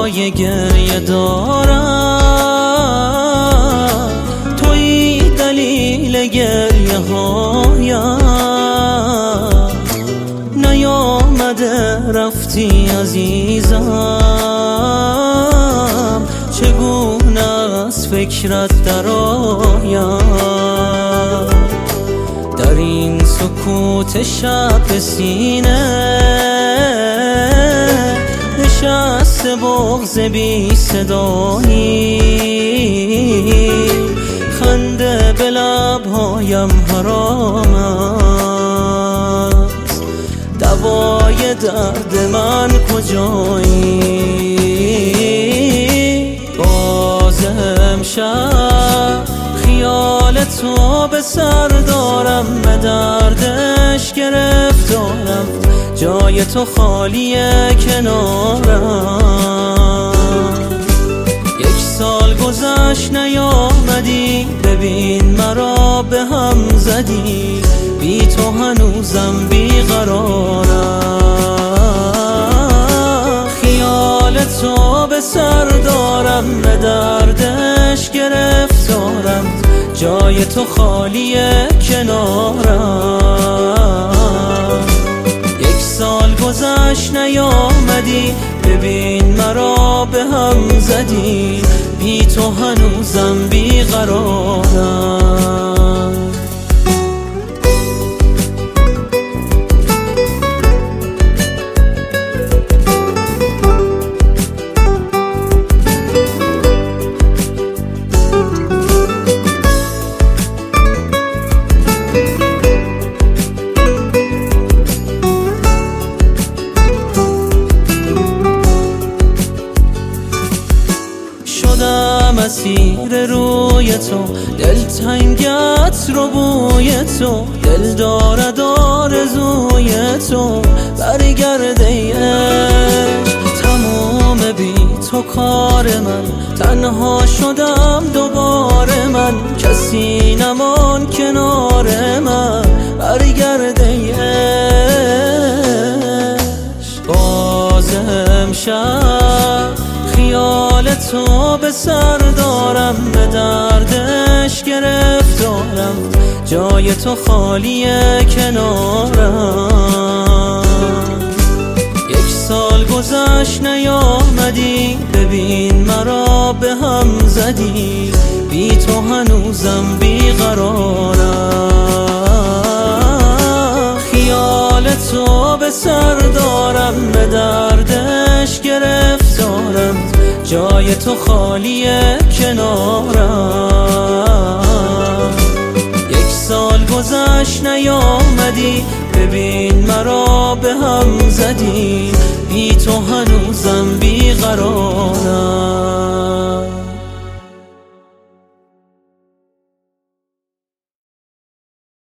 های گریه دارم، توی دلیل گریه هایم. نیامده رفتی عزیزم، چگونه از فکرت درآیم. در این سکوت شب سینه نشسته بغض بی صدایی، خنده به لبهایم حرام است. دوای درد من کجایی؟ باز امشب خیال تو به سر دارم، به دردش گرفتارم، جای تو خالیه کنارم. 1 سال گذشت نیامدی، ببین مرا به هم زدی، بی تو هنوزم بیقرارم. خیال تو به سر دارم، به دردش گرفتارم، جای تو خالیه کنارم. 1 سال گذشت نیامدی، ببین مرا به هم زدی، بی تو هنوزم بیقرارم. مسیر روی تو، دلتنگت رو بوی تو، دل دارد آرزوی تو، برگرده تمام بی تو کار من. تنها شدم دوباره من، کسی نمان کنار من، برگرده باز امشب خیال تو به سر دارم، به دردش گرفتارم، جای تو خالیه کنارم. 1 سال گذشت نیامدی، ببین مرا به هم زدی، بی تو هنوزم بیقرارم. خیال تو به سر دارم، به دردش گرفتارم، جای تو خالیه کنارم. 1 سال گذشت نیامدی، ببین مرا به هم زدی، بی تو هنوز